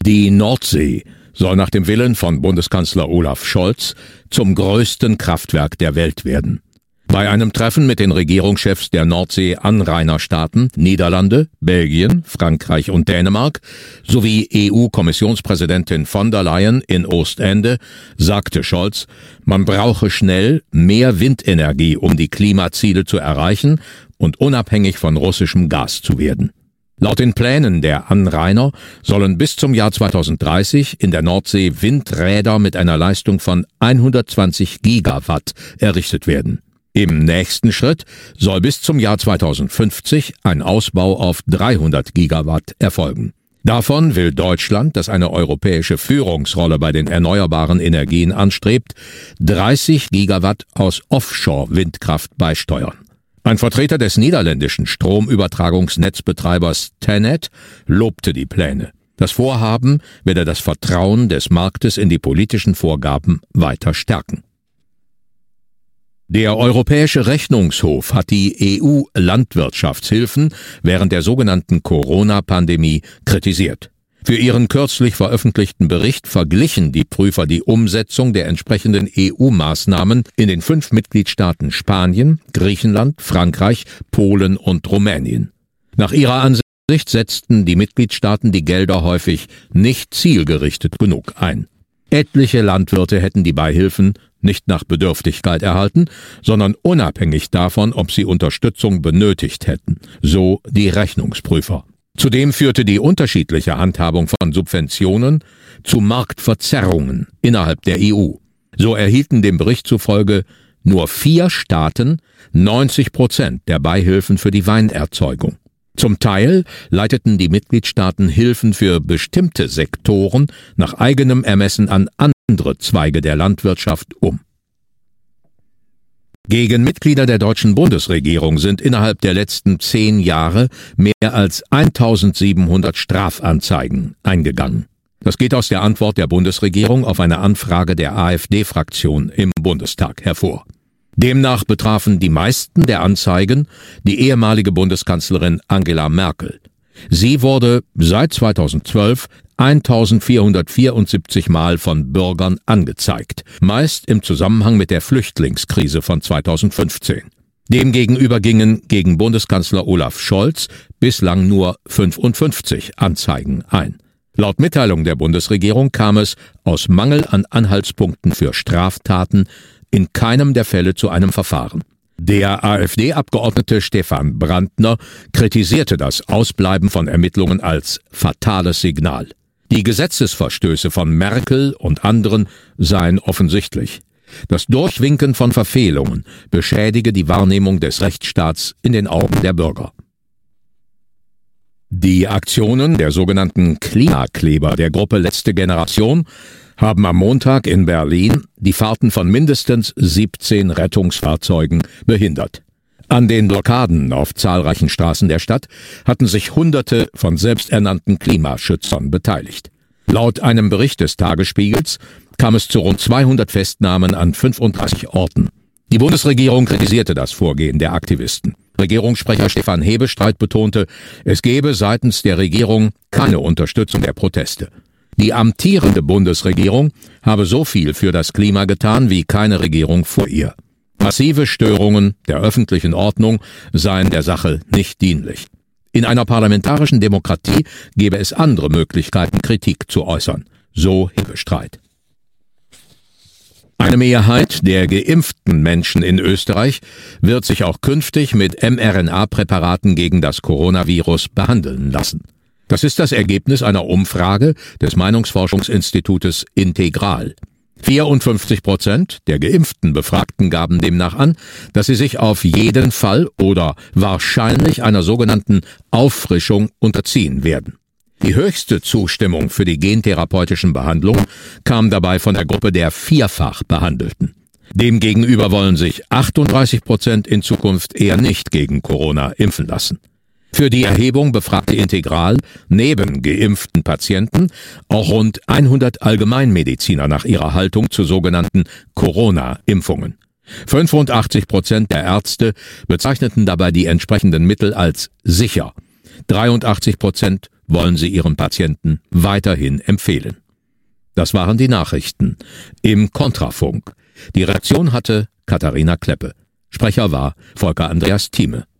Die Nordsee soll nach dem Willen von Bundeskanzler Olaf Scholz zum größten Kraftwerk der Welt werden. Bei einem Treffen mit den Regierungschefs der Nordsee-Anrainerstaaten Niederlande, Belgien, Frankreich und Dänemark sowie EU-Kommissionspräsidentin von der Leyen in Oostende sagte Scholz, man brauche schnell mehr Windenergie, um die Klimaziele zu erreichen und unabhängig von russischem Gas zu werden. Laut den Plänen der Anrainer sollen bis zum Jahr 2030 in der Nordsee Windräder mit einer Leistung von 120 Gigawatt errichtet werden. Im nächsten Schritt soll bis zum Jahr 2050 ein Ausbau auf 300 Gigawatt erfolgen. Davon will Deutschland, das eine europäische Führungsrolle bei den erneuerbaren Energien anstrebt, 30 Gigawatt aus Offshore-Windkraft beisteuern. Ein Vertreter des niederländischen Stromübertragungsnetzbetreibers TenneT lobte die Pläne. Das Vorhaben werde das Vertrauen des Marktes in die politischen Vorgaben weiter stärken. Der Europäische Rechnungshof hat die EU-Landwirtschaftshilfen während der sogenannten Corona-Pandemie kritisiert. Für ihren kürzlich veröffentlichten Bericht verglichen die Prüfer die Umsetzung der entsprechenden EU-Maßnahmen in den 5 Mitgliedstaaten Spanien, Griechenland, Frankreich, Polen und Rumänien. Nach ihrer Ansicht setzten die Mitgliedstaaten die Gelder häufig nicht zielgerichtet genug ein. Etliche Landwirte hätten die Beihilfen nicht nach Bedürftigkeit erhalten, sondern unabhängig davon, ob sie Unterstützung benötigt hätten, so die Rechnungsprüfer. Zudem führte die unterschiedliche Handhabung von Subventionen zu Marktverzerrungen innerhalb der EU. So erhielten dem Bericht zufolge nur 4 Staaten 90% der Beihilfen für die Weinerzeugung. Zum Teil leiteten die Mitgliedstaaten Hilfen für bestimmte Sektoren nach eigenem Ermessen an andere Zweige der Landwirtschaft um. Gegen Mitglieder der deutschen Bundesregierung sind innerhalb der letzten 10 Jahre mehr als 1700 Strafanzeigen eingegangen. Das geht aus der Antwort der Bundesregierung auf eine Anfrage der AfD-Fraktion im Bundestag hervor. Demnach betrafen die meisten der Anzeigen die ehemalige Bundeskanzlerin Angela Merkel. Sie wurde seit 2012 1474 Mal von Bürgern angezeigt, meist im Zusammenhang mit der Flüchtlingskrise von 2015. Demgegenüber gingen gegen Bundeskanzler Olaf Scholz bislang nur 55 Anzeigen ein. Laut Mitteilung der Bundesregierung kam es aus Mangel an Anhaltspunkten für Straftaten in keinem der Fälle zu einem Verfahren. Der AfD-Abgeordnete Stefan Brandner kritisierte das Ausbleiben von Ermittlungen als fatales Signal. Die Gesetzesverstöße von Merkel und anderen seien offensichtlich. Das Durchwinken von Verfehlungen beschädige die Wahrnehmung des Rechtsstaats in den Augen der Bürger. Die Aktionen der sogenannten Klimakleber der Gruppe Letzte Generation haben am Montag in Berlin die Fahrten von mindestens 17 Rettungsfahrzeugen behindert. An den Blockaden auf zahlreichen Straßen der Stadt hatten sich Hunderte von selbsternannten Klimaschützern beteiligt. Laut einem Bericht des Tagesspiegels kam es zu rund 200 Festnahmen an 35 Orten. Die Bundesregierung kritisierte das Vorgehen der Aktivisten. Regierungssprecher Stefan Hebestreit betonte, es gebe seitens der Regierung keine Unterstützung der Proteste. Die amtierende Bundesregierung habe so viel für das Klima getan wie keine Regierung vor ihr. Massive Störungen der öffentlichen Ordnung seien der Sache nicht dienlich. In einer parlamentarischen Demokratie gäbe es andere Möglichkeiten, Kritik zu äußern, so Hebestreit. Eine Mehrheit der geimpften Menschen in Österreich wird sich auch künftig mit mRNA-Präparaten gegen das Coronavirus behandeln lassen. Das ist das Ergebnis einer Umfrage des Meinungsforschungsinstitutes Integral. 54% der geimpften Befragten gaben demnach an, dass sie sich auf jeden Fall oder wahrscheinlich einer sogenannten Auffrischung unterziehen werden. Die höchste Zustimmung für die gentherapeutischen Behandlungen kam dabei von der Gruppe der Vierfachbehandelten. Demgegenüber wollen sich 38% in Zukunft eher nicht gegen Corona impfen lassen. Für die Erhebung befragte Integral neben geimpften Patienten auch rund 100 Allgemeinmediziner nach ihrer Haltung zu sogenannten Corona-Impfungen. 85% der Ärzte bezeichneten dabei die entsprechenden Mittel als sicher. 83% wollen sie ihrem Patienten weiterhin empfehlen. Das waren die Nachrichten im Kontrafunk. Die Redaktion hatte Katharina Kleppe. Sprecher war Volker Andreas Thieme.